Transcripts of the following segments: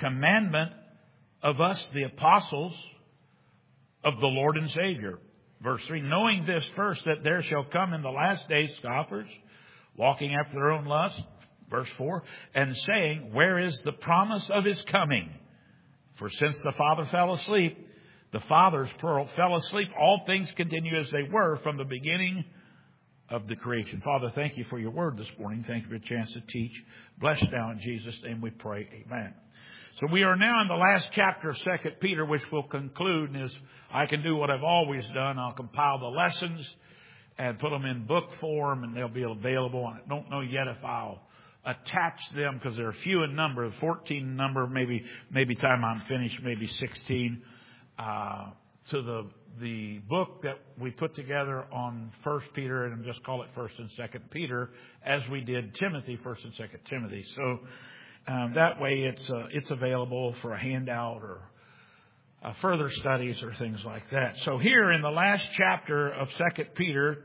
commandment of us, the apostles of the Lord and Savior. Verse 3, knowing this first, that there shall come in the last days scoffers, walking after their own lust. Verse 4, and saying, where is the promise of his coming? For since the Father fell asleep, the fathers, plural, fell asleep, all things continue as they were from the beginning of the creation. Father, thank you for your word this morning. Thank you for a chance to teach. Bless now in Jesus' name we pray. Amen. So we are now in the last chapter of 2 Peter, which will conclude. And as I can do what I've always done, I'll compile the lessons and put them in book form, and they'll be available. I don't know yet if I'll attach them because they're few in number, 14 in number, maybe time I'm finished, maybe 16, to the book that we put together on 1 Peter, and just call it 1 and 2 Peter, as we did Timothy, 1 and 2 Timothy. So that way it's available for a handout or further studies or things like that. So here in the last chapter of 2 Peter,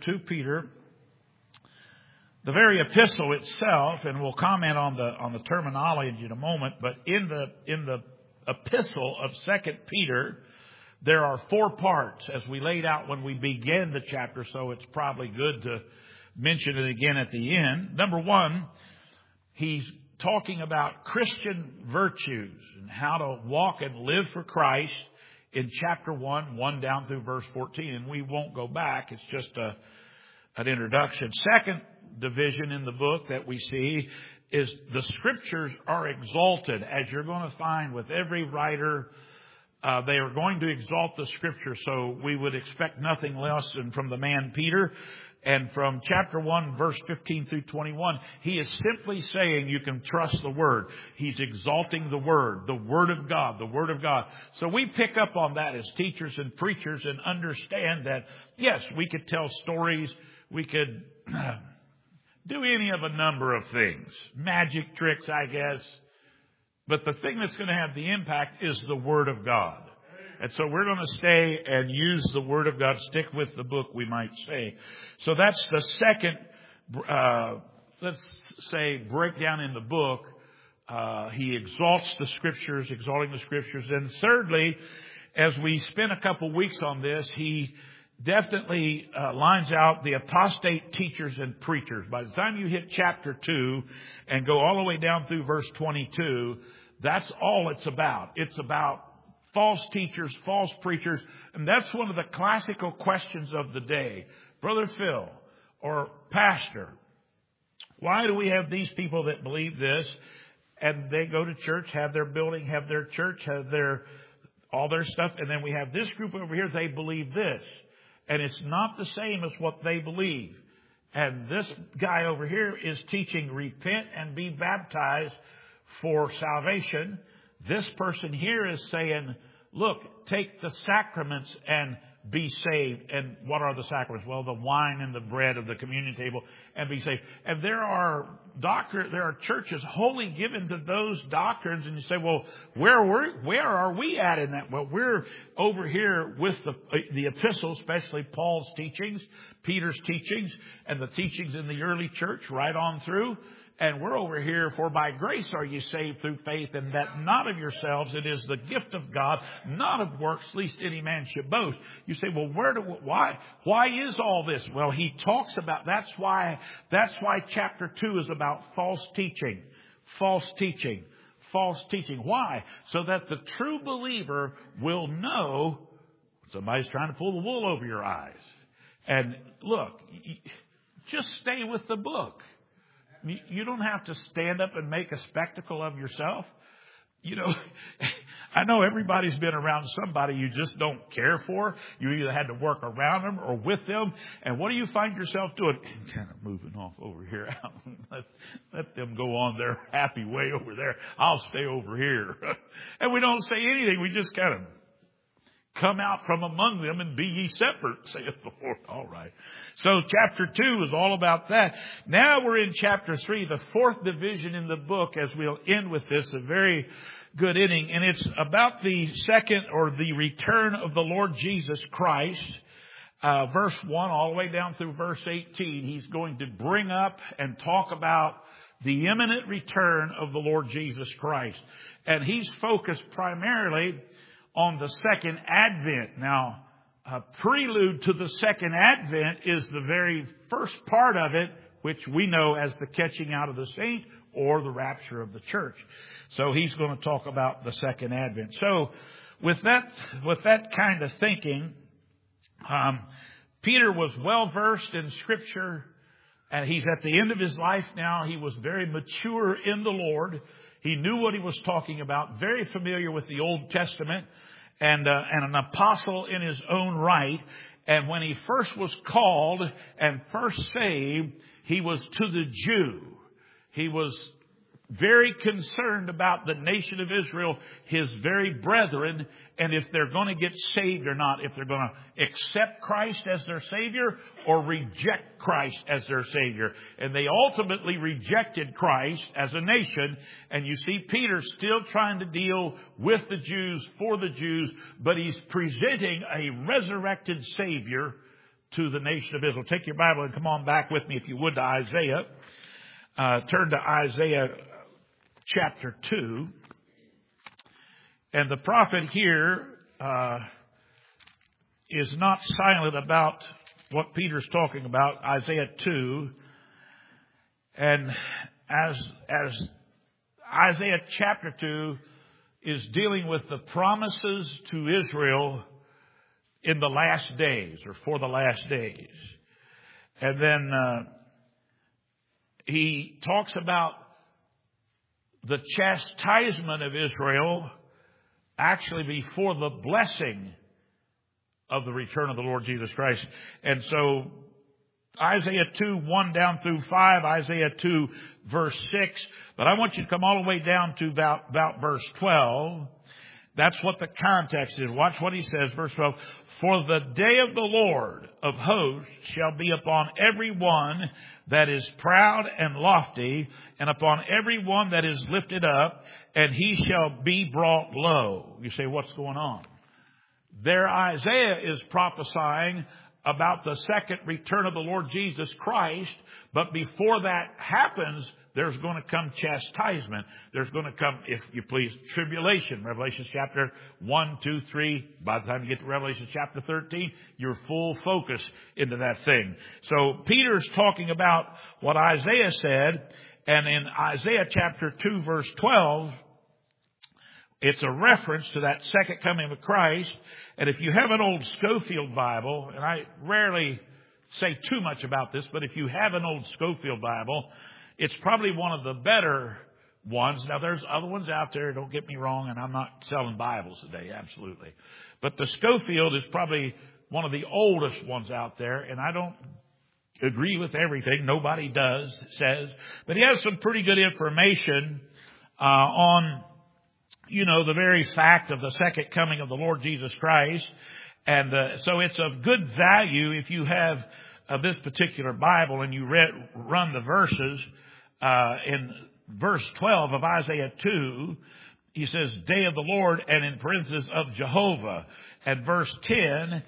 the very epistle itself, and we'll comment on the terminology in a moment, but in the epistle of 2 Peter, there are 4 parts, as we laid out when we began the chapter, so it's probably good to mention it again at the end. Number 1, he's talking about Christian virtues and how to walk and live for Christ in chapter 1 down through verse 14, and we won't go back. It's just an introduction. Second division in the book that we see is the Scriptures are exalted, as you're going to find with every writer. They are going to exalt the Scripture, so we would expect nothing less than from the man Peter. And from chapter 1, verse 15 through 21, he is simply saying you can trust the Word. He's exalting the Word of God, the Word of God. So we pick up on that as teachers and preachers and understand that, yes, we could tell stories, we could do any of a number of things. Magic tricks, I guess. But the thing that's going to have the impact is the Word of God. And so we're going to stay and use the Word of God, stick with the book, we might say. So that's the second, let's say, breakdown in the book. He exalts the Scriptures, exalting the Scriptures. And thirdly, as we spend a couple weeks on this, he definitely lines out the apostate teachers and preachers. By the time you hit chapter 2 and go all the way down through verse 22, that's all it's about. It's about false teachers, false preachers. And that's one of the classical questions of the day. Brother Phil or Pastor, why do we have these people that believe this and they go to church, have their building, have their church, have all their stuff, and then we have this group over here, they believe this. And it's not the same as what they believe. And this guy over here is teaching repent and be baptized for salvation. This person here is saying, look, take the sacraments and be saved. And what are the sacraments? Well, the wine and the bread of the communion table and be saved. And there are churches wholly given to those doctrines. And you say, well, where are we at in that? Well, we're over here with the epistle, especially Paul's teachings, Peter's teachings, and the teachings in the early church right on through. And we're over here, for by grace are you saved through faith, and that not of yourselves, it is the gift of God, not of works, lest any man should boast. You say, well, why is all this? Well, he talks about, that's why chapter 2 is about false teaching. False teaching. False teaching. Why? So that the true believer will know somebody's trying to pull the wool over your eyes. And look, just stay with the book. You don't have to stand up and make a spectacle of yourself. You know, I know everybody's been around somebody you just don't care for. You either had to work around them or with them. And what do you find yourself doing? Kind of moving off over here. Let them go on their happy way over there. I'll stay over here. And we don't say anything. We just kind of come out from among them and be ye separate, saith the Lord. All right. So chapter 2 is all about that. Now we're in chapter 3, the fourth division in the book, as we'll end with this, a very good ending. And it's about the second or the return of the Lord Jesus Christ. Verse 1 all the way down through verse 18. He's going to bring up and talk about the imminent return of the Lord Jesus Christ. And he's focused primarily on the second advent. Now, a prelude to the second advent is the very first part of it, which we know as the catching out of the saint or the rapture of the church. So he's going to talk about the second advent. So with that kind of thinking, Peter was well versed in Scripture, and he's at the end of his life now. He was very mature in the Lord. He knew what he was talking about, very familiar with the Old Testament, and an apostle in his own right. And when he first was called and first saved, he was to the Jew. He was very concerned about the nation of Israel, his very brethren, and if they're going to get saved or not, if they're going to accept Christ as their Savior or reject Christ as their Savior. And they ultimately rejected Christ as a nation. And you see Peter still trying to deal with the Jews, for the Jews, but he's presenting a resurrected Savior to the nation of Israel. Take your Bible and come on back with me, if you would, to Isaiah. Turn to Isaiah chapter 2. And the prophet here is not silent about what Peter's talking about, Isaiah 2. And as Isaiah chapter 2 is dealing with the promises to Israel in the last days, or for the last days. And then he talks about the chastisement of Israel actually before the blessing of the return of the Lord Jesus Christ. And so Isaiah 2, 1 down through 5, Isaiah 2, verse 6. But I want you to come all the way down to about verse 12. That's what the context is. Watch what he says, verse 12. For the day of the Lord of hosts shall be upon every one that is proud and lofty, and upon every one that is lifted up, and he shall be brought low. You say, what's going on? There Isaiah is prophesying about the second return of the Lord Jesus Christ, but before that happens, there's going to come chastisement. There's going to come, if you please, tribulation. Revelation chapter 1, 2, 3. By the time you get to Revelation chapter 13, you're full focus into that thing. So Peter's talking about what Isaiah said. And in Isaiah chapter 2, verse 12, it's a reference to that second coming of Christ. And if you have an old Scofield Bible, and I rarely say too much about this, but if you have an old Scofield Bible, it's probably one of the better ones. Now, there's other ones out there, don't get me wrong, and I'm not selling Bibles today, absolutely. But the Scofield is probably one of the oldest ones out there, and I don't agree with everything. Nobody says. But he has some pretty good information on, the very fact of the second coming of the Lord Jesus Christ. And so it's of good value if you have this particular Bible and you run the verses. In verse 12 of Isaiah 2, he says, day of the Lord, and in parentheses of Jehovah. And verse 10,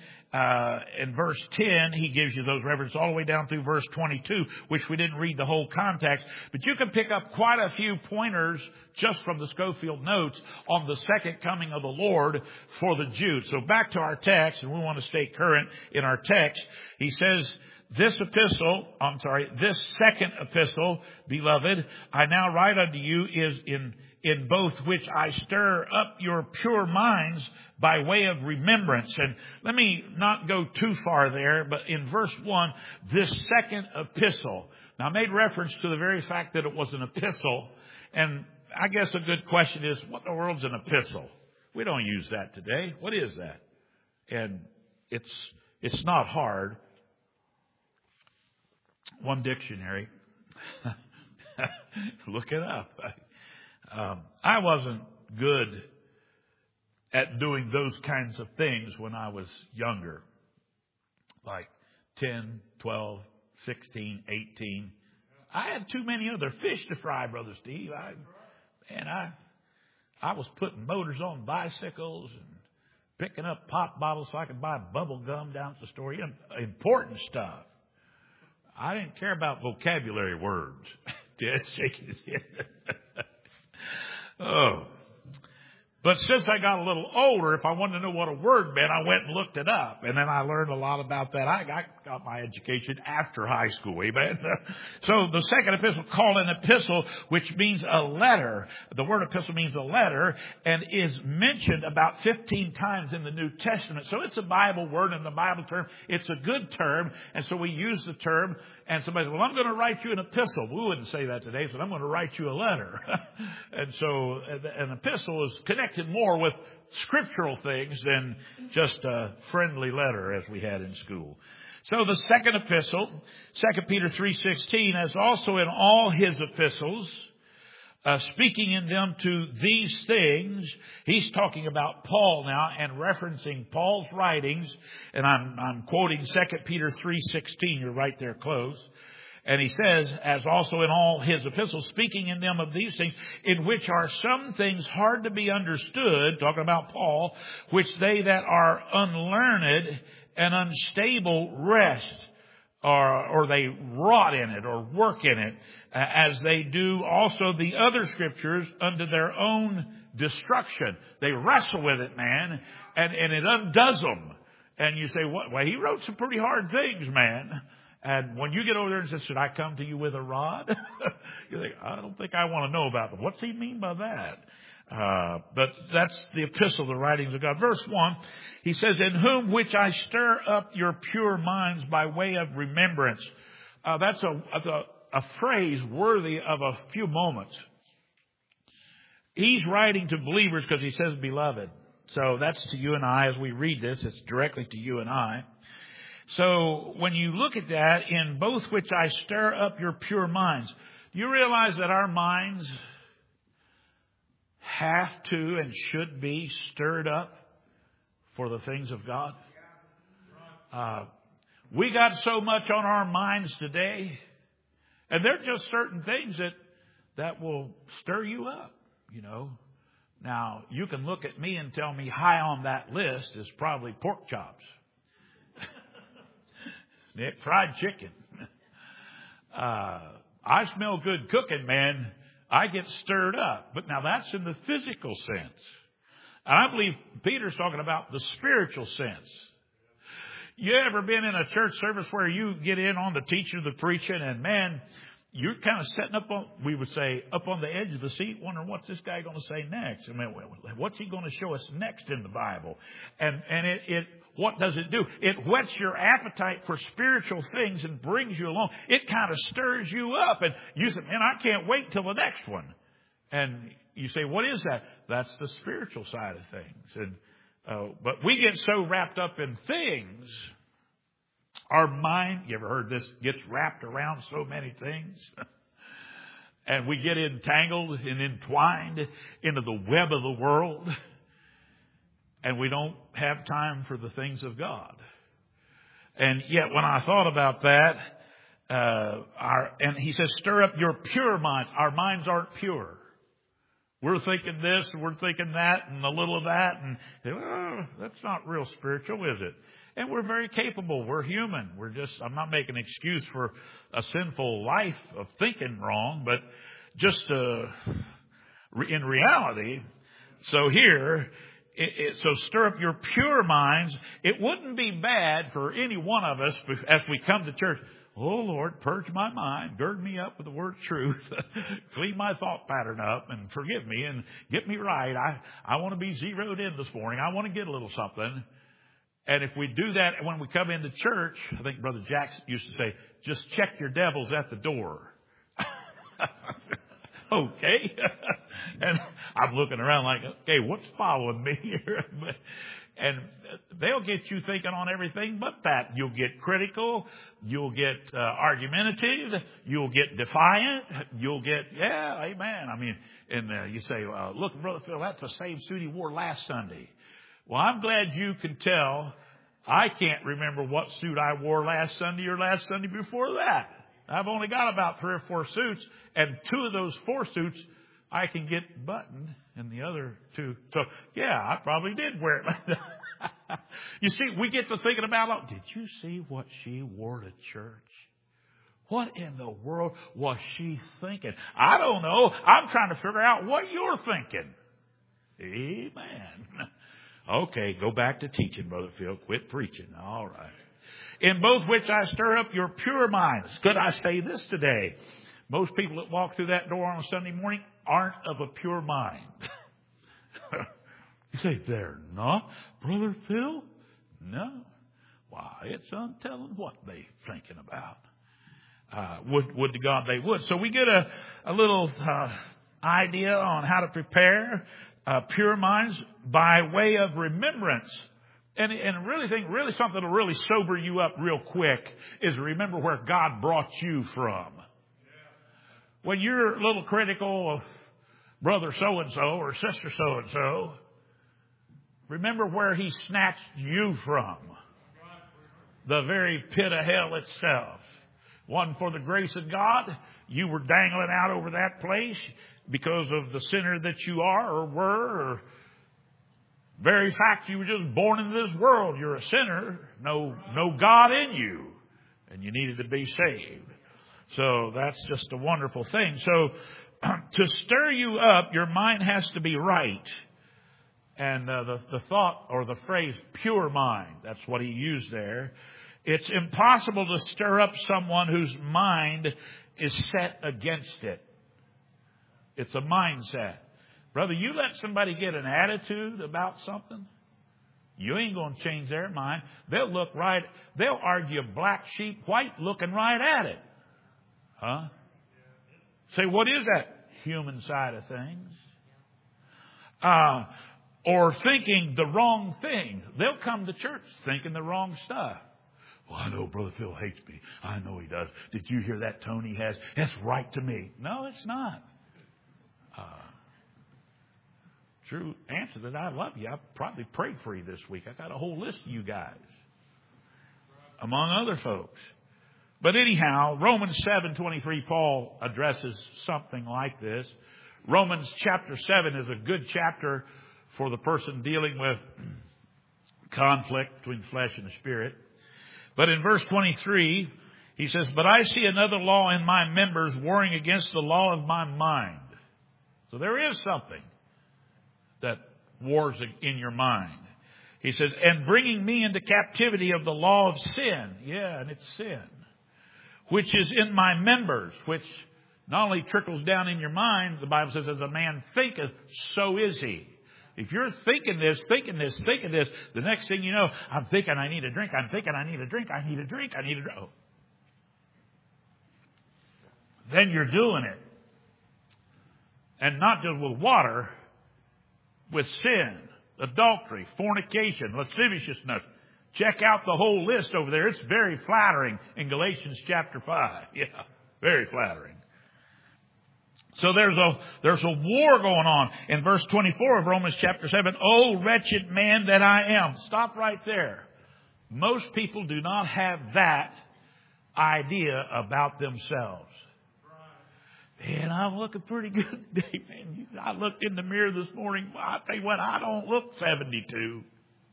he gives you those references all the way down through verse 22, which we didn't read the whole context. But you can pick up quite a few pointers just from the Scofield notes on the second coming of the Lord for the Jews. So back to our text, and we want to stay current in our text. He says, this second epistle, beloved, I now write unto you is in both which I stir up your pure minds by way of remembrance. And let me not go too far there, but in verse 1, this second epistle. Now I made reference to the very fact that it was an epistle. And I guess a good question is, what in the world's an epistle? We don't use that today. What is that? And it's not hard. One dictionary. Look it up. I wasn't good at doing those kinds of things when I was younger. Like 10, 12, 16, 18. I had too many other fish to fry, Brother Steve. I was putting motors on bicycles and picking up pop bottles so I could buy bubble gum down at the store. Important stuff. I didn't care about vocabulary words. Yes, shaking his head. Oh. But since I got a little older, if I wanted to know what a word meant, I went and looked it up. And then I learned a lot about that. I got my education after high school. Amen. So the second epistle, called an epistle, which means a letter. The word epistle means a letter and is mentioned about 15 times in the New Testament. So it's a Bible word and the Bible term. It's a good term. And so we use the term. And somebody says, well, I'm going to write you an epistle. We wouldn't say that today. So I'm going to write you a letter. And so an epistle is connected more with scriptural things than just a friendly letter as we had in school. So the second epistle, 2 Peter 3:16, as also in all his epistles, speaking in them to these things, he's talking about Paul now and referencing Paul's writings. And I'm quoting 2 Peter 3:16. You're right there close. And he says, as also in all his epistles, speaking in them of these things, in which are some things hard to be understood, talking about Paul, which they that are unlearned and unstable rest, or they rot in it or work in it, as they do also the other scriptures unto their own destruction. They wrestle with it, man, and it undoes them. And you say, what? Well, he wrote some pretty hard things, man. And when you get over there and say, should I come to you with a rod? You think, I don't think I want to know about them. What's he mean by that? But that's the epistle, the writings of God. Verse 1, he says, in whom which I stir up your pure minds by way of remembrance. That's a phrase worthy of a few moments. He's writing to believers because he says beloved. So that's to you and I as we read this. It's directly to you and I. So when you look at that, in both which I stir up your pure minds, you realize that our minds have to and should be stirred up for the things of God. We got so much on our minds today, and there are just certain things that will stir you up, you know. Now, you can look at me and tell me high on that list is probably pork chops. Fried chicken. I smell good cooking, man. I get stirred up. But now that's in the physical sense. And I believe Peter's talking about the spiritual sense. You ever been in a church service where you get in on the teacher, the preaching, and man, you're kind of sitting up on, we would say, up on the edge of the seat, wondering what's this guy going to say next? I mean, what's he going to show us next in the Bible? And it what does it do? It whets your appetite for spiritual things and brings you along. It kind of stirs you up. And you say, man, I can't wait till the next one. And you say, what is that? That's the spiritual side of things. And but we get so wrapped up in things. Our mind, you ever heard this, gets wrapped around so many things. And we get entangled and entwined into the web of the world. And we don't have time for the things of God. And yet when I thought about that, and he says, stir up your pure minds. Our minds aren't pure. We're thinking this, and we're thinking that, and a little of that. And that's not real spiritual, is it? And we're very capable. We're human. I'm not making an excuse for a sinful life of thinking wrong, but just in reality. So here, so stir up your pure minds. It wouldn't be bad for any one of us as we come to church. Oh, Lord, purge my mind, gird me up with the word truth, clean my thought pattern up, and forgive me and get me right. I want to be zeroed in this morning. I want to get a little something. And if we do that when we come into church, I think Brother Jack used to say, just check your devils at the door. Okay. And I'm looking around like, okay, what's following me here? And they'll get you thinking on everything but that. You'll get critical. You'll get argumentative. You'll get defiant. You'll get, yeah, amen. I mean, and you say, look, Brother Phil, that's the same suit he wore last Sunday. Well, I'm glad you can tell. I can't remember what suit I wore last Sunday or last Sunday before that. I've only got about 3 or 4 suits, and 2 of those 4 suits I can get buttoned, and the other 2. So, yeah, I probably did wear it. You see, we get to thinking about, did you see what she wore to church? What in the world was she thinking? I don't know. I'm trying to figure out what you're thinking. Amen. Okay, go back to teaching, Brother Phil. Quit preaching. All right. In both which I stir up your pure minds. Could I say this today? Most people that walk through that door on a Sunday morning aren't of a pure mind. You say, they're not, Brother Phil? No. Why, it's untelling what they're thinking about. Would to God they would. So we get a little idea on how to prepare pure minds by way of remembrance. And really something that'll really sober you up real quick is remember where God brought you from. When you're a little critical of brother so-and-so or sister so-and-so, remember where He snatched you from. The very pit of hell itself. Wasn't for the grace of God, you were dangling out over that place because of the sinner that you are or were, or very fact you were just born into this world. You're a sinner, no God in you, and you needed to be saved. So that's just a wonderful thing. So to stir you up, your mind has to be right. And the thought or the phrase pure mind, that's what he used there. It's impossible to stir up someone whose mind is set against it. It's a mindset. Brother, you let somebody get an attitude about something, you ain't going to change their mind. They'll argue black sheep white looking right at it. Huh? Say, what is that human side of things? Or thinking the wrong thing. They'll come to church thinking the wrong stuff. Well, I know Brother Phil hates me. I know he does. Did you hear that tone he has? That's right to me. No, it's not. True answer that I love you. I probably prayed for you this week. I got a whole list of you guys, among other folks. But anyhow, Romans 7:23, Paul addresses something like this. Romans chapter 7 is a good chapter for the person dealing with conflict between flesh and the spirit. But in verse 23, he says, but I see another law in my members warring against the law of my mind. So there is something that wars in your mind. He says, and bringing me into captivity of the law of sin. Yeah, and it's sin. Which is in my members, which not only trickles down in your mind, the Bible says, as a man thinketh, so is he. If you're thinking this, the next thing you know, I'm thinking I need a drink, I need a drink. Oh. Then you're doing it. And not just with water, with sin, adultery, fornication, lasciviousness. Check out the whole list over there. It's very flattering in Galatians chapter 5. Yeah, very flattering. So there's a war going on. In verse 24 of Romans chapter 7, oh, wretched man that I am. Stop right there. Most people do not have that idea about themselves. Man, I'm looking pretty good today, man. I looked in the mirror this morning. I tell you what, I don't look 72.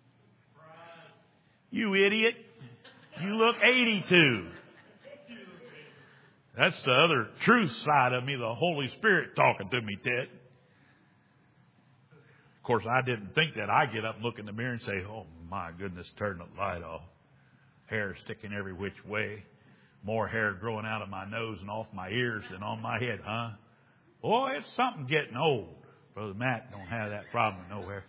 You idiot. You look 82. That's the other truth side of me, the Holy Spirit talking to me, Ted. Of course, I didn't think that. I get up and look in the mirror and say, oh, my goodness, turn the light off. Hair sticking every which way. More hair growing out of my nose and off my ears than on my head, huh? Boy, it's something getting old. Brother Matt don't have that problem nowhere.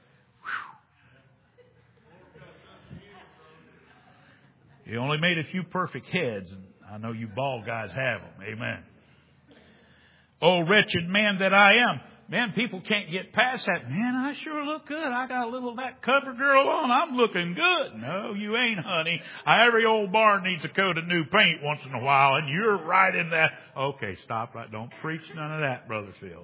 He only made a few perfect heads, and I know you bald guys have them. Amen. Oh, wretched man that I am. Man, people can't get past that. Man, I sure look good. I got a little of that cover girl on. I'm looking good. No, you ain't, honey. Every old barn needs a coat of new paint once in a while, and you're right in that. Okay, stop right. Don't preach none of that, Brother Phil.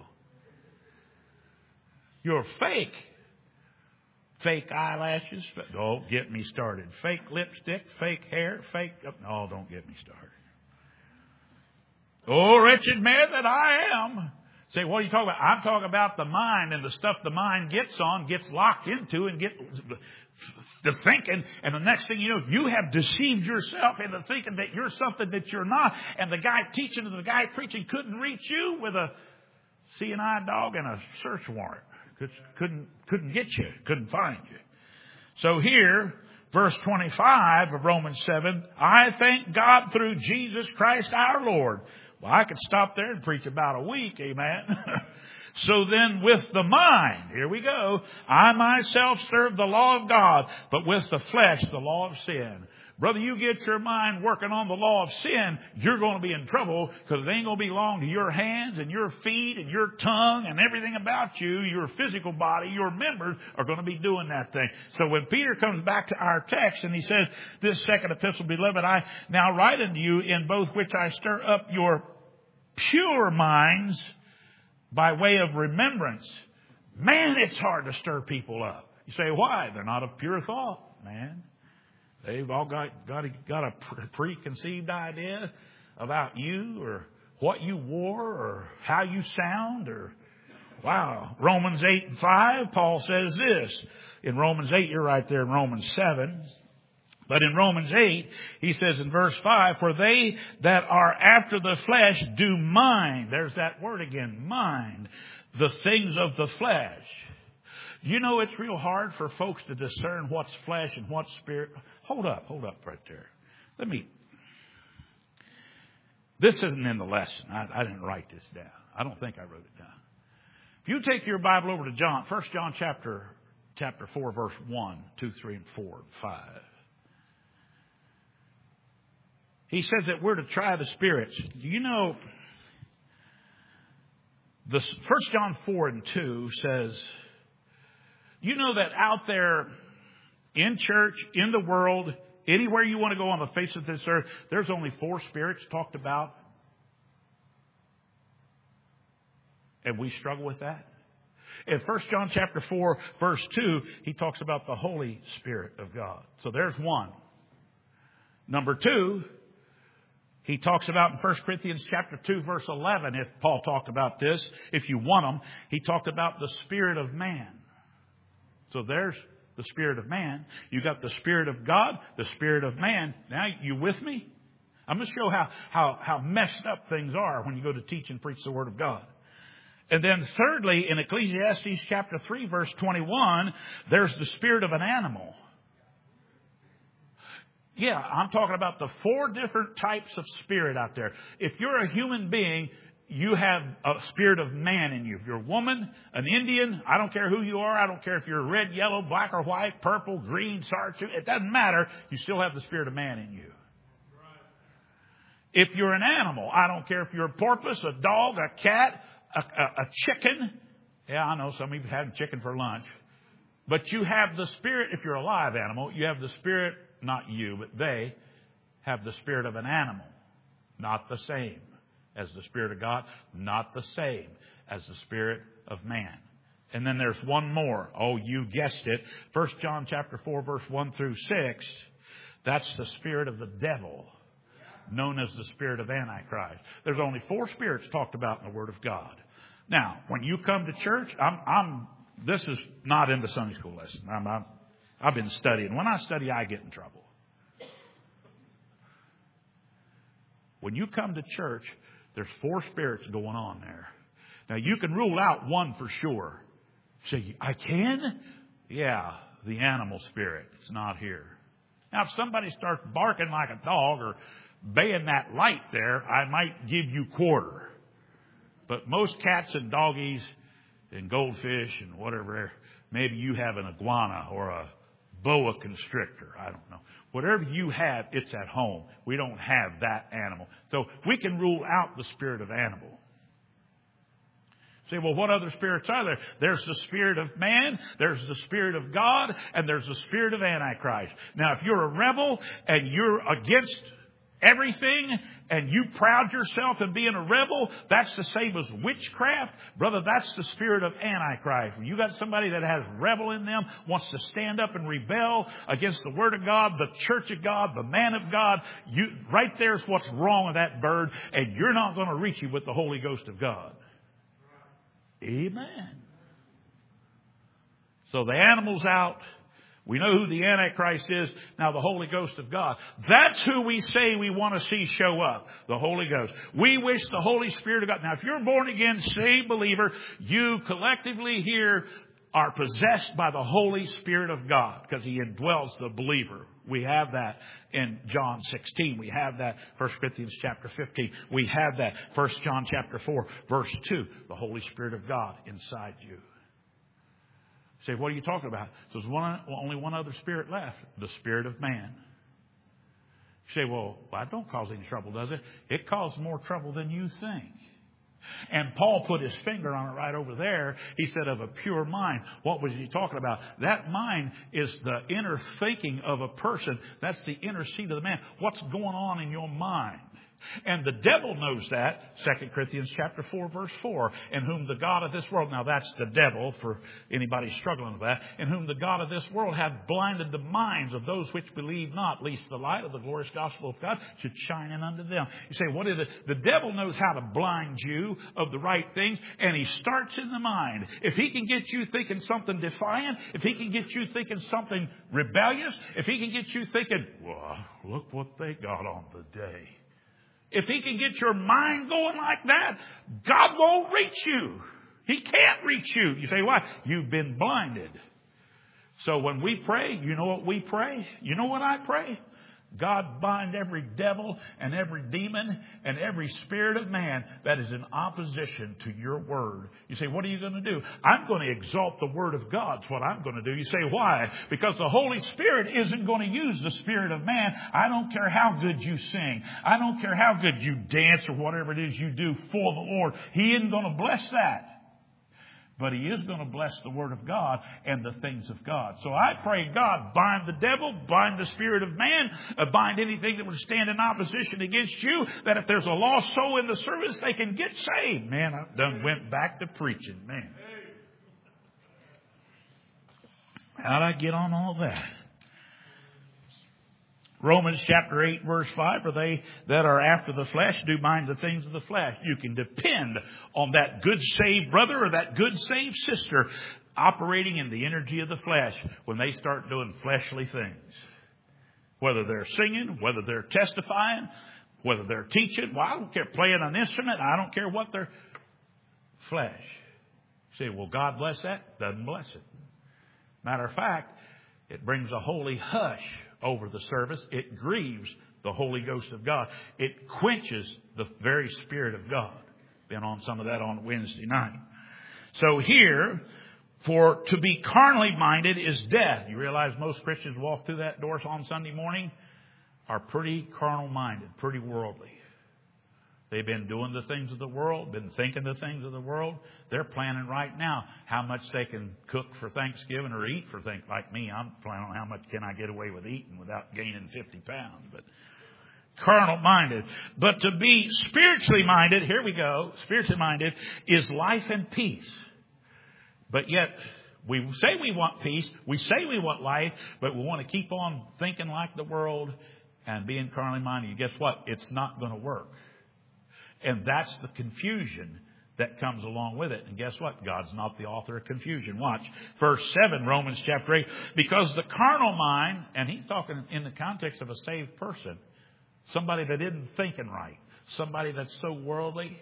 You're fake. Fake eyelashes. Don't get me started. Fake lipstick, fake hair, fake... No, don't get me started. Oh, wretched man that I am. Say, what are you talking about? I'm talking about the mind, and the stuff the mind gets on, gets locked into, and get to thinking. And the next thing you know, you have deceived yourself into thinking that you're something that you're not. And the guy teaching and the guy preaching couldn't reach you with a seeing-eye dog and a search warrant. Couldn't get you. Couldn't find you. So here, verse 25 of Romans 7, I thank God through Jesus Christ our Lord. Well, I could stop there and preach about a week, amen. So then with the mind, here we go, I myself serve the law of God, but with the flesh, the law of sin. Brother, you get your mind working on the law of sin, you're going to be in trouble, because it ain't going to be long to your hands and your feet and your tongue and everything about you, your physical body, your members are going to be doing that thing. So when Peter comes back to our text and he says, this second epistle, beloved, I now write unto you, in both which I stir up your pure minds by way of remembrance. Man, it's hard to stir people up. You say, why? They're not of pure thought, man. They've all got a preconceived idea about you, or what you wore, or how you sound, or wow. Romans 8:5, Paul says this. In Romans 8, you're right there in Romans 7. But in Romans 8, he says in verse 5, for they that are after the flesh do mind. There's that word again, mind. The things of the flesh. You know, it's real hard for folks to discern what's flesh and what's spirit. Hold up right there. This isn't in the lesson. I didn't write this down. I don't think I wrote it down. If you take your Bible over to John, 1 John chapter 4, verse 1, 2, 3, and 4, and 5. He says that we're to try the spirits. Do you know, 1 John 4 and 2 says, you know that out there in church, in the world, anywhere you want to go on the face of this earth, there's only 4 spirits talked about. And we struggle with that. In 1 John chapter 4, verse 2, he talks about the Holy Spirit of God. So there's one. Number 2, he talks about in 1 Corinthians chapter 2, verse 11, if Paul talked about this, if you want them, he talked about the spirit of man. So there's the spirit of man. You got the spirit of God, the spirit of man. Now, you with me? I'm going to show how messed up things are when you go to teach and preach the Word of God. And then thirdly, in Ecclesiastes chapter 3, verse 21, there's the spirit of an animal. Yeah, I'm talking about the 4 different types of spirit out there. If you're a human being, you have a spirit of man in you. If you're a woman, an Indian, I don't care who you are. I don't care if you're red, yellow, black or white, purple, green, sarch. It doesn't matter. You still have the spirit of man in you. If you're an animal, I don't care if you're a porpoise, a dog, a cat, a chicken. Yeah, I know some of you have chicken for lunch. But you have the spirit, if you're a live animal, you have the spirit, not you, but they have the spirit of an animal. Not the same as the Spirit of God, not the same as the Spirit of man. And then there's one more. Oh, you guessed it. 1 John chapter 4, verse 1 through 6. That's the spirit of the devil, known as the spirit of Antichrist. There's only 4 spirits talked about in the Word of God. Now, when you come to church, this is not in the Sunday school lesson. I've been studying. When I study, I get in trouble. When you come to church, there's 4 spirits going on there. Now, you can rule out one for sure. Say, I can? Yeah, the animal spirit. It's not here. Now, if somebody starts barking like a dog or baying that light there, I might give you quarter. But most cats and doggies and goldfish and whatever, maybe you have an iguana or a boa constrictor. I don't know. Whatever you have, it's at home. We don't have that animal. So we can rule out the spirit of animal. Say, well, what other spirits are there? There's the spirit of man, there's the spirit of God, and there's the spirit of Antichrist. Now, if you're a rebel and you're against everything and you proud yourself in being a rebel, that's the same as witchcraft. Brother, that's the spirit of Antichrist. When you got somebody that has rebel in them, wants to stand up and rebel against the Word of God, the church of God, the man of God, right there's what's wrong with that bird, and you're not going to reach him with the Holy Ghost of God. Amen. So the animal's out. We know who the Antichrist is. Now the Holy Ghost of God. That's who we say we want to see show up. The Holy Ghost. We wish the Holy Spirit of God. Now if you're a born again, saved believer, you collectively here are possessed by the Holy Spirit of God because He indwells the believer. We have that in John 16. We have that 1 Corinthians chapter 15. We have that 1 John chapter 4 verse 2. The Holy Spirit of God inside you. Say, what are you talking about? So there's only one other spirit left, the spirit of man. You say, well, that don't cause any trouble, does it? It causes more trouble than you think. And Paul put his finger on it right over there. He said of a pure mind. What was he talking about? That mind is the inner thinking of a person. That's the inner seat of the man. What's going on in your mind? And the devil knows that. 2 Corinthians chapter 4 verse 4. In whom the God of this world, now that's the devil for anybody struggling with that. In whom the God of this world hath blinded the minds of those which believe not, lest the light of the glorious gospel of God should shine in unto them. You say, what is it? The devil knows how to blind you of the right things, and he starts in the mind. If he can get you thinking something defiant, if he can get you thinking something rebellious, if he can get you thinking, well, look what they got on the day. If he can get your mind going like that, God won't reach you. He can't reach you. You say, why? You've been blinded. So when we pray, you know what we pray? You know what I pray? God bind every devil and every demon and every spirit of man that is in opposition to your word. You say, what are you going to do? I'm going to exalt the word of God. That's what I'm going to do. You say, why? Because the Holy Spirit isn't going to use the spirit of man. I don't care how good you sing. I don't care how good you dance or whatever it is you do for the Lord. He isn't going to bless that. But He is going to bless the Word of God and the things of God. So I pray, God, bind the devil, bind the spirit of man, bind anything that would stand in opposition against you, that if there's a lost soul in the service, they can get saved. Man, I done went back to preaching, man. How'd I get on all that? Romans chapter 8 verse 5, for they that are after the flesh do mind the things of the flesh. You can depend on that good saved brother or that good saved sister operating in the energy of the flesh when they start doing fleshly things. Whether they're singing, whether they're testifying, whether they're teaching. Well, I don't care, playing an instrument. I don't care what they're flesh. You say, well, God bless that? Doesn't bless it. Matter of fact, it brings a holy hush over the service. It grieves the Holy Ghost of God. It quenches the very Spirit of God. Been on some of that on Wednesday night. So here, for to be carnally minded is death. You realize most Christians walk through that door on Sunday morning are pretty carnal minded, pretty worldly. They've been doing the things of the world, been thinking the things of the world. They're planning right now how much they can cook for Thanksgiving or eat for things. Like me, I'm planning on how much can I get away with eating without gaining 50 pounds. But carnal minded. But to be spiritually minded, here we go, spiritually minded is life and peace. But yet we say we want peace, we say we want life, but we want to keep on thinking like the world and being carnally minded. Guess what? It's not going to work. And that's the confusion that comes along with it. And guess what? God's not the author of confusion. Watch. Verse 7, Romans chapter 8. Because the carnal mind, and he's talking in the context of a saved person, somebody that isn't thinking right, somebody that's so worldly.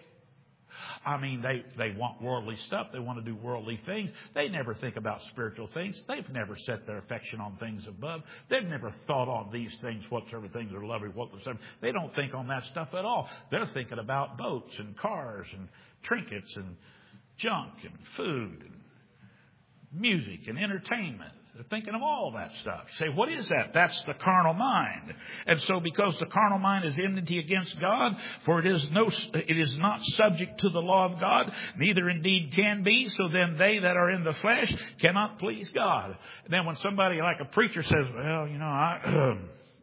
I mean, they want worldly stuff. They want to do worldly things. They never think about spiritual things. They've never set their affection on things above. They've never thought on these things, whatsoever things are lovely, whatsoever. They don't think on that stuff at all. They're thinking about boats and cars and trinkets and junk and food and music and entertainment. They're thinking of all that stuff. You say, what is that? That's the carnal mind. And so because the carnal mind is enmity against God, for it is not subject to the law of God, neither indeed can be. So then they that are in the flesh cannot please God. And then when somebody like a preacher says, well, you know, I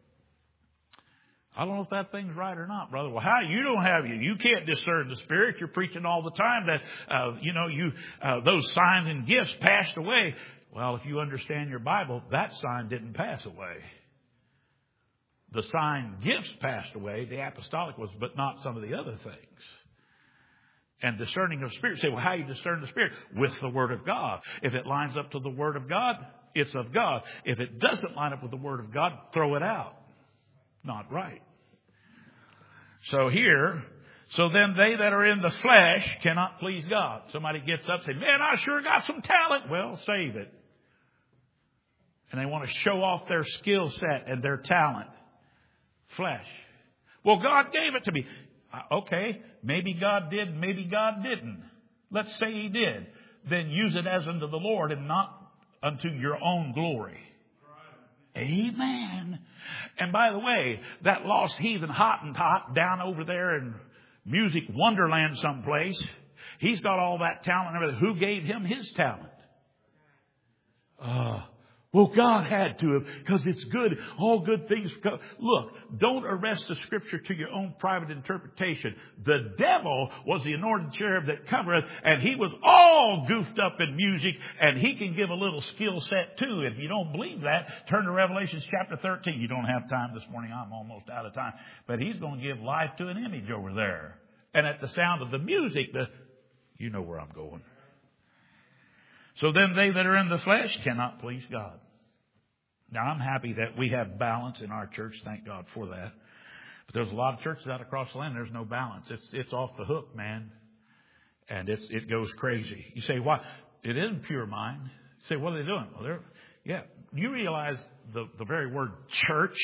don't know if that thing's right or not, brother. Well, how? You can't discern the Spirit. You're preaching all the time that, those signs and gifts passed away. Well, if you understand your Bible, that sign didn't pass away. The sign gifts passed away. The apostolic was, but not some of the other things. And discerning of spirit. Say, well, how you discern the Spirit? With the Word of God. If it lines up to the Word of God, it's of God. If it doesn't line up with the Word of God, throw it out. Not right. So then they that are in the flesh cannot please God. Somebody gets up and says, man, I sure got some talent. Well, save it. And they want to show off their skill set and their talent. Flesh. Well, God gave it to me. Okay, maybe God did, maybe God didn't. Let's say He did. Then use it as unto the Lord and not unto your own glory. Amen. And by the way, that lost heathen Hottentot down over there in Music Wonderland someplace, he's got all that talent and everything. Who gave him his talent? Well, God had to have, because it's good. All good things go. Look, don't arrest the Scripture to your own private interpretation. The devil was the anointed cherub that covereth, and he was all goofed up in music, and he can give a little skill set too. If you don't believe that, turn to Revelation chapter 13. You don't have time this morning. I'm almost out of time. But he's going to give life to an image over there. And at the sound of the music, you know where I'm going. So then they that are in the flesh cannot please God. Now, I'm happy that we have balance in our church. Thank God for that. But there's a lot of churches out across the land. There's no balance. It's off the hook, man. And it goes crazy. You say, why? It isn't pure mind. You say, what are they doing? Well, you realize the very word church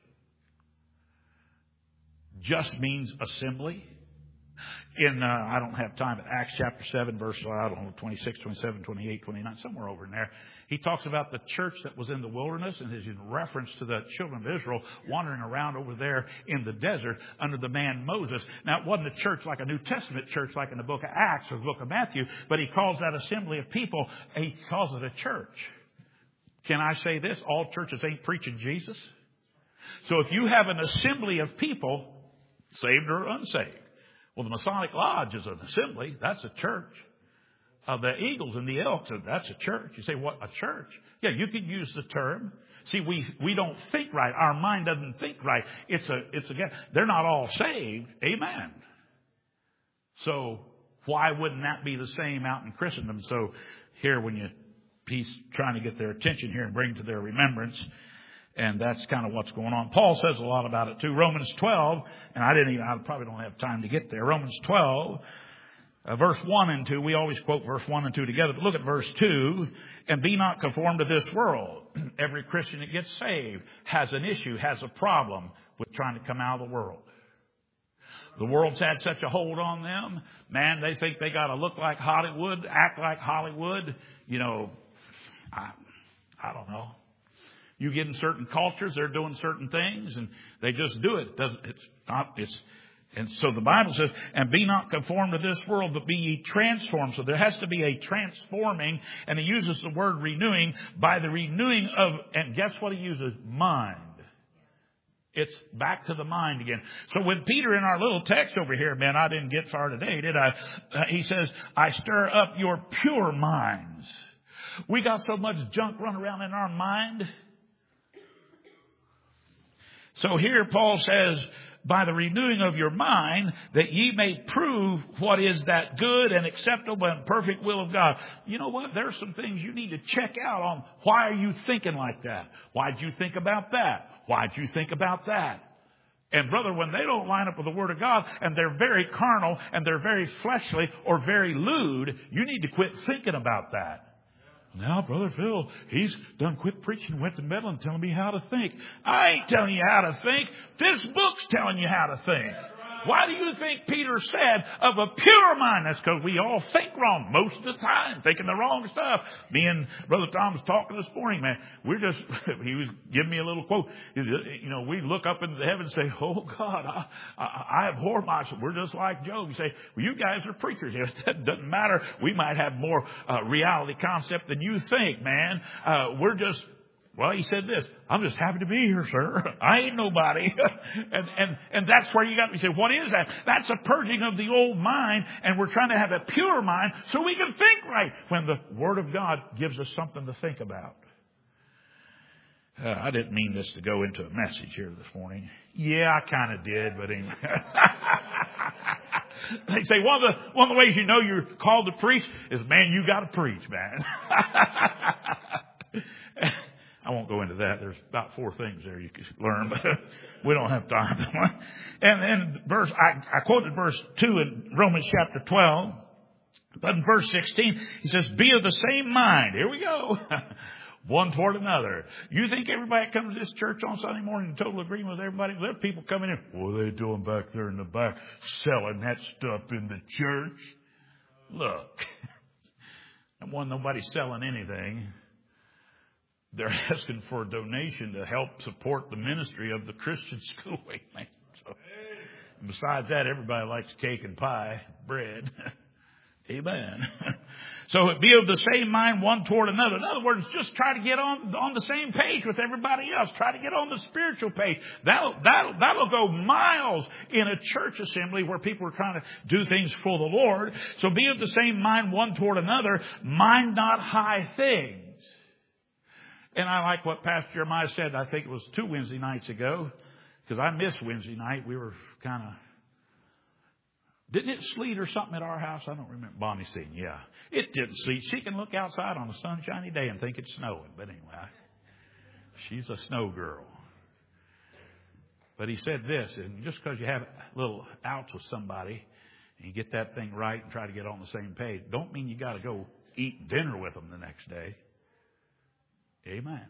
just means assembly. In, I don't have time, but Acts chapter 7, verse, 26, 27, 28, 29, somewhere over in there. He talks about the church that was in the wilderness and is in reference to the children of Israel wandering around over there in the desert under the man Moses. Now, it wasn't a church like a New Testament church like in the book of Acts or the book of Matthew, but he calls that assembly of people, he calls it a church. Can I say this? All churches ain't preaching Jesus. So if you have an assembly of people, saved or unsaved, well, the Masonic Lodge is an assembly. That's a church. The Eagles and the Elks, that's a church. You say, what, a church? Yeah, you could use the term. See, we don't think right. Our mind doesn't think right. They're not all saved. Amen. So why wouldn't that be the same out in Christendom? So here, he's trying to get their attention here and bring to their remembrance. And that's kind of what's going on. Paul says a lot about it too. Romans 12, and I probably don't have time to get there. Romans 12, verse 1 and 2. We always quote verse 1 and 2 together. But look at verse 2. And be not conformed to this world. Every Christian that gets saved has an issue, has a problem with trying to come out of the world. The world's had such a hold on them. Man, they think they got to look like Hollywood, act like Hollywood. You know, I don't know. You get in certain cultures, they're doing certain things, and they just do it. And so the Bible says, and be not conformed to this world, but be ye transformed. So there has to be a transforming, and he uses the word renewing, by the renewing of, and guess what he uses? Mind. It's back to the mind again. So when Peter in our little text over here, man, I didn't get far today, did I? He says, I stir up your pure minds. We got so much junk running around in our mind. So here Paul says, by the renewing of your mind, that ye may prove what is that good and acceptable and perfect will of God. You know what? There are some things you need to check out on. Why are you thinking like that? Why'd you think about that? Why'd you think about that? And brother, when they don't line up with the Word of God and they're very carnal and they're very fleshly or very lewd, you need to quit thinking about that. Now, Brother Phil, he's done quit preaching and went to meddle and telling me how to think. I ain't telling you how to think. This book's telling you how to think. Why do you think Peter said of a pure mind? That's because we all think wrong most of the time, thinking the wrong stuff. Me and Brother Tom was talking this morning, man. He was giving me a little quote. You know, we look up into the heavens and say, oh God, I abhor myself. We're just like Job. You say, well, you guys are preachers. That doesn't matter. We might have more reality concept than you think, man. Well, he said this, I'm just happy to be here, sir. I ain't nobody. and that's where you got me say, what is that? That's a purging of the old mind, and we're trying to have a pure mind so we can think right when the Word of God gives us something to think about. I didn't mean this to go into a message here this morning. Yeah, I kind of did, but anyway. They say one of the ways you know you're called to preach is, man, you got to preach, man. I won't go into that. There's about 4 things there you can learn, but we don't have time. And then I quoted verse 2 in Romans chapter 12, but in verse 16, he says, be of the same mind. Here we go. One toward another. You think everybody that comes to this church on Sunday morning in total agreement with everybody? There are people coming in. What are they doing back there in the back? Selling that stuff in the church? Look. And when nobody's selling anything, they're asking for a donation to help support the ministry of the Christian school. Amen. So, besides that, everybody likes cake and pie, bread. Amen. So be of the same mind one toward another. In other words, just try to get on the same page with everybody else. Try to get on the spiritual page. That'll go miles in a church assembly where people are trying to do things for the Lord. So be of the same mind one toward another. Mind not high things. And I like what Pastor Jeremiah said, I think it was 2 Wednesday nights ago, because I missed Wednesday night. We were kind of, didn't it sleet or something at our house? I don't remember. Bonnie saying, yeah. It didn't sleet. She can look outside on a sunshiny day and think it's snowing. But anyway, she's a snow girl. But he said this, and just because you have little outs with somebody and you get that thing right and try to get on the same page, don't mean you got to go eat dinner with them the next day. Amen.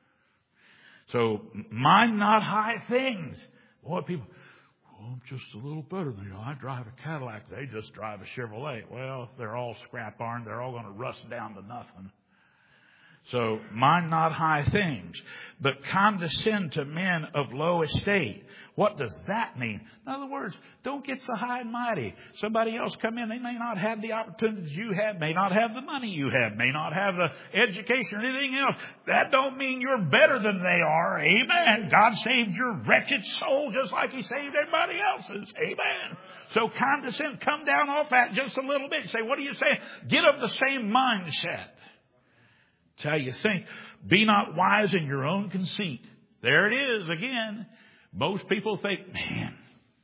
So, mind not high things. Boy, people, I'm just a little better than you. I drive a Cadillac. They just drive a Chevrolet. Well, they're all scrap iron. They're all going to rust down to nothing. So, mind not high things, but condescend to men of low estate. What does that mean? In other words, don't get so high and mighty. Somebody else come in, they may not have the opportunities you have, may not have the money you have, may not have the education or anything else. That don't mean you're better than they are. Amen. God saved your wretched soul just like He saved everybody else's. Amen. So condescend, come down off that just a little bit. Say, what are you saying? Get of the same mindset. That's how you think. Be not wise in your own conceit. There it is again. Most people think, man,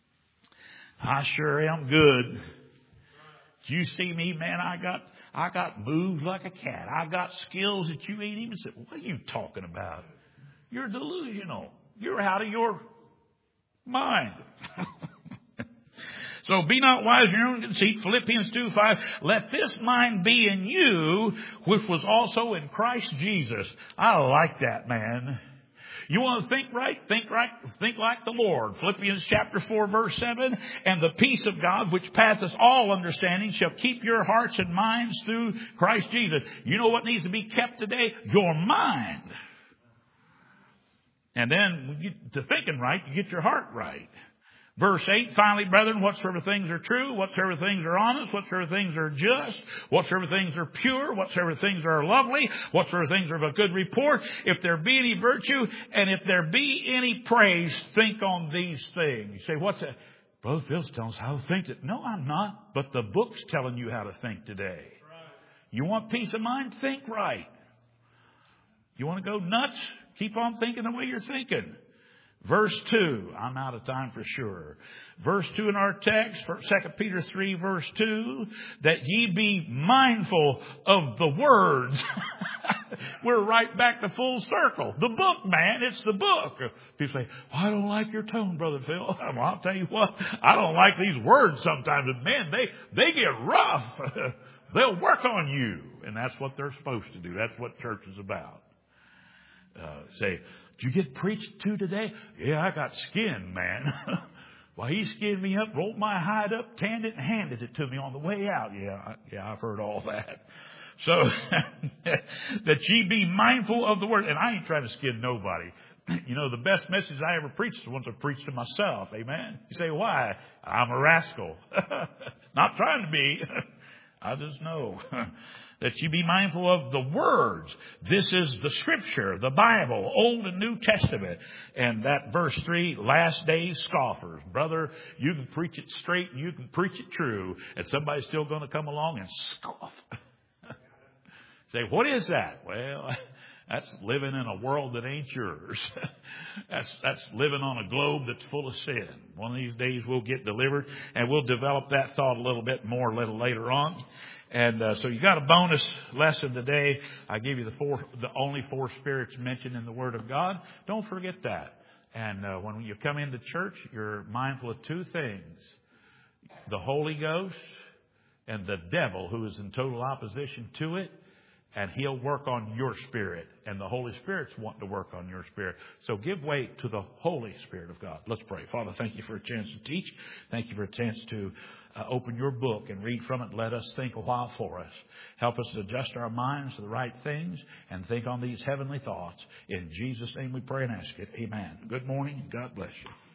I sure am good. You see me, man, I got moves like a cat. I got skills that you ain't even said. What are you talking about? You're delusional. You're out of your mind. So be not wise in your own conceit. Philippians 2:5. Let this mind be in you, which was also in Christ Jesus. I like that, man. You want to think right? Think like the Lord. Philippians chapter 4, verse 7. And the peace of God, which passeth all understanding, shall keep your hearts and minds through Christ Jesus. You know what needs to be kept today? Your mind. And then when you get to thinking right, you get your heart right. Verse 8, finally, brethren, whatsoever things are true, whatsoever things are honest, whatsoever things are just, whatsoever things are pure, whatsoever things are lovely, whatsoever things are of a good report, if there be any virtue, and if there be any praise, think on these things. You say, what's that? Brother Phil's telling us how to think. No, I'm not. But the book's telling you how to think today. You want peace of mind? Think right. You want to go nuts? Keep on thinking the way you're thinking. Verse 2, I'm out of time for sure. Verse 2 in our text, 2 Peter 3, verse 2, that ye be mindful of the words. We're right back to full circle. The book, man, it's the book. People say, well, I don't like your tone, Brother Phil. Well, I'll tell you what, I don't like these words sometimes. And man, they get rough. They'll work on you. And that's what they're supposed to do. That's what church is about. Say, did you get preached to today? Yeah, I got skinned, man. Well, he skinned me up, rolled my hide up, tanned it, and handed it to me on the way out. Yeah, I've heard all that. So, that ye be mindful of the word. And I ain't trying to skin nobody. You know, the best message I ever preached is the ones I preached to myself. Amen. You say, why? I'm a rascal. Not trying to be. I just know. That you be mindful of the words. This is the Scripture, the Bible, Old and New Testament. And that verse 3, last days scoffers. Brother, you can preach it straight and you can preach it true. And somebody's still going to come along and scoff. Say, what is that? Well, That's living in a world that ain't yours. That's living on a globe that's full of sin. One of these days we'll get delivered, and we'll develop that thought a little bit more a little later on. And so you got a bonus lesson today. I give you the only 4 spirits mentioned in the Word of God. Don't forget that. And when you come into church, you're mindful of 2 things: the Holy Ghost and the devil, who is in total opposition to it. And he'll work on your spirit. And the Holy Spirit's wanting to work on your spirit. So give weight to the Holy Spirit of God. Let's pray. Father, thank you for a chance to teach. Thank you for a chance to open your book and read from it. Let us think a while for us. Help us to adjust our minds to the right things and think on these heavenly thoughts. In Jesus' name we pray and ask it. Amen. Good morning. God bless you.